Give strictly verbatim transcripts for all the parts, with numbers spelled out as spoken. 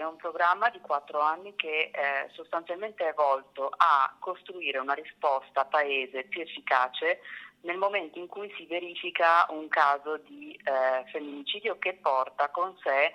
è un programma di quattro anni che eh, sostanzialmente è volto a costruire una risposta paese più efficace nel momento in cui si verifica un caso di eh, femminicidio che porta con sé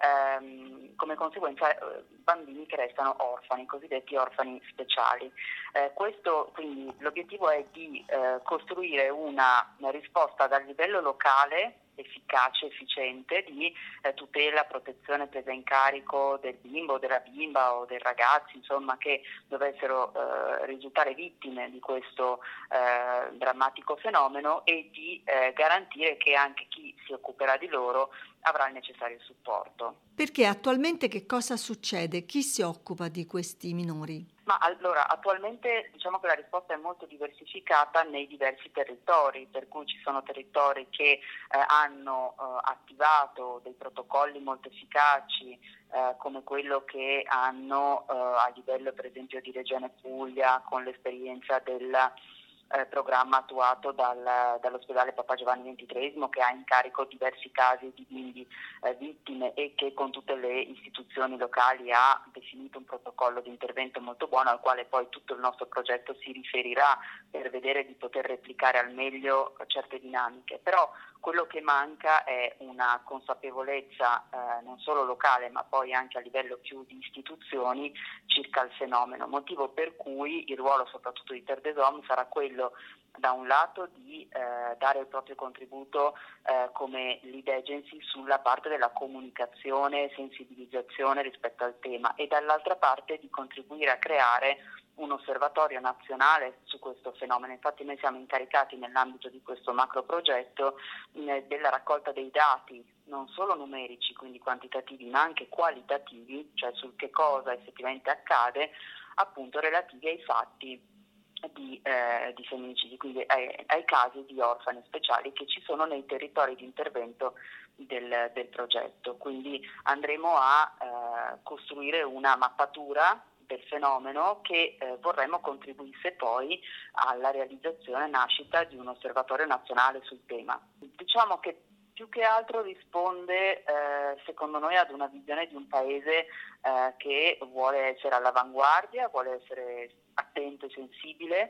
ehm, come conseguenza eh, bambini che restano orfani, cosiddetti orfani speciali. Eh, questo quindi l'obiettivo è di eh, costruire una, una risposta dal livello locale efficace, efficiente di eh, tutela, protezione, presa in carico del bimbo, della bimba o dei ragazzi, insomma, che dovessero eh, risultare vittime di questo eh, drammatico fenomeno e di eh, garantire che anche chi si occuperà di loro avrà il necessario supporto. Perché attualmente che cosa succede? Chi si occupa di questi minori? Ma allora, attualmente diciamo che la risposta è molto diversificata nei diversi territori, per cui ci sono territori che eh, hanno eh, attivato dei protocolli molto efficaci, eh, come quello che hanno eh, a livello per esempio di Regione Puglia con l'esperienza del Eh, programma attuato dal, dall'ospedale Papa Giovanni ventitreesimo, che ha in carico diversi casi di bimbi eh, vittime e che con tutte le istituzioni locali ha definito un protocollo di intervento molto buono al quale poi tutto il nostro progetto si riferirà per vedere di poter replicare al meglio certe dinamiche. Però quello che manca è una consapevolezza eh, non solo locale ma poi anche a livello più di istituzioni circa il fenomeno, motivo per cui il ruolo soprattutto di Terre des Hommes sarà quello da un lato di eh, dare il proprio contributo eh, come lead agency sulla parte della comunicazione e sensibilizzazione rispetto al tema e dall'altra parte di contribuire a creare un osservatorio nazionale su questo fenomeno. Infatti noi siamo incaricati nell'ambito di questo macro progetto eh, della raccolta dei dati non solo numerici, quindi quantitativi, ma anche qualitativi, cioè sul che cosa effettivamente accade, appunto relativi ai fatti di, eh, di femminicidi, quindi ai, ai casi di orfani speciali che ci sono nei territori di intervento del, del progetto. Quindi andremo a eh, costruire una mappatura del fenomeno che eh, vorremmo contribuisse poi alla realizzazione e nascita di un osservatorio nazionale sul tema. Diciamo che più che altro risponde eh, secondo noi ad una visione di un paese eh, che vuole essere all'avanguardia, vuole essere attento e sensibile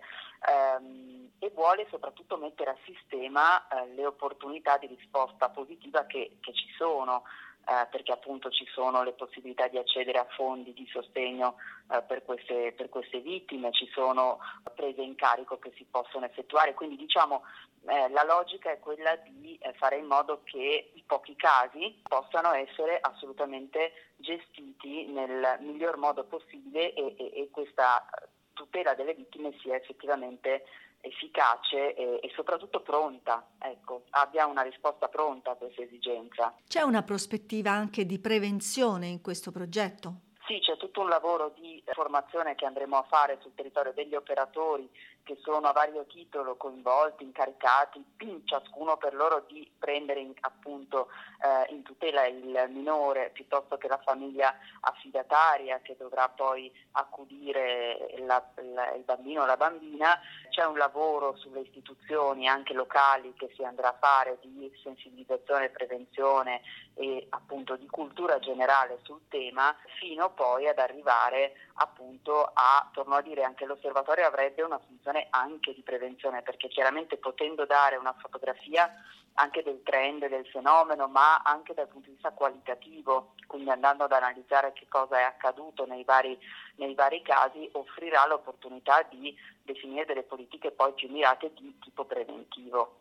ehm, e vuole soprattutto mettere a sistema eh, le opportunità di risposta positiva che, che ci sono. Eh, perché appunto ci sono le possibilità di accedere a fondi di sostegno eh, per queste, per queste vittime, ci sono prese in carico che si possono effettuare, quindi diciamo eh, la logica è quella di eh, fare in modo che i pochi casi possano essere assolutamente gestiti nel miglior modo possibile e, e, e questa tutela delle vittime sia effettivamente efficace e, e soprattutto pronta, ecco, abbia una risposta pronta a questa esigenza. C'è una prospettiva anche di prevenzione in questo progetto? Sì, c'è tutto un lavoro di formazione che andremo a fare sul territorio degli operatori che sono a vario titolo coinvolti, incaricati, ciascuno per loro di prendere in, appunto eh, in tutela il minore piuttosto che la famiglia affidataria che dovrà poi accudire la, la, il bambino o la bambina. C'è un lavoro sulle istituzioni anche locali che si andrà a fare di sensibilizzazione e prevenzione e appunto di cultura generale sul tema, fino poi ad arrivare appunto a, torno a dire, anche l'osservatorio avrebbe una funzione anche di prevenzione, perché chiaramente potendo dare una fotografia anche del trend del fenomeno, ma anche dal punto di vista qualitativo, quindi andando ad analizzare che cosa è accaduto nei vari, nei vari casi, offrirà l'opportunità di definire delle politiche poi più mirate di tipo preventivo.